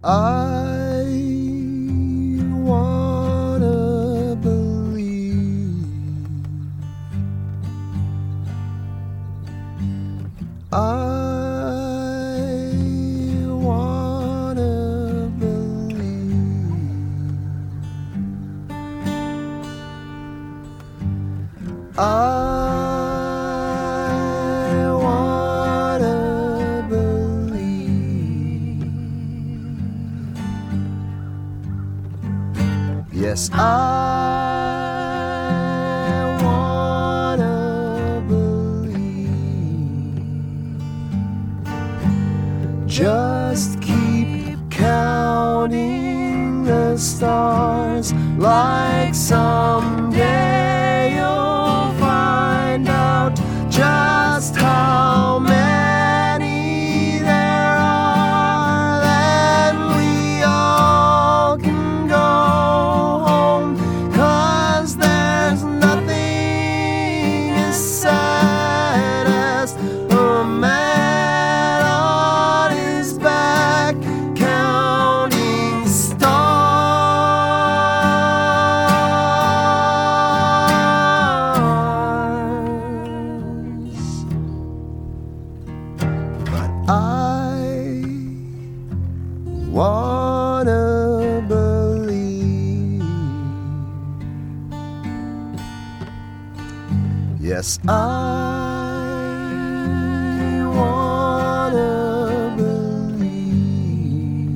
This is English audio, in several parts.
I wanna believe. I wanna believe. I wanna believe. Yes, I wanna believe. Just keep counting the stars, like someday you'll find out just how many there are. Then we all can go home, 'cause there's nothing as sad as a man on his back counting stars. But I wanna believe. Yes, I wanna believe.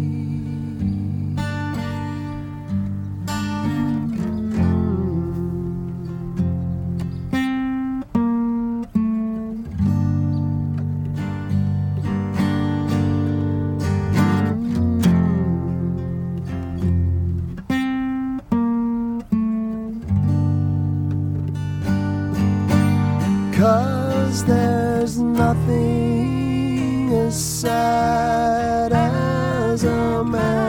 Cause there's nothing as sad as a man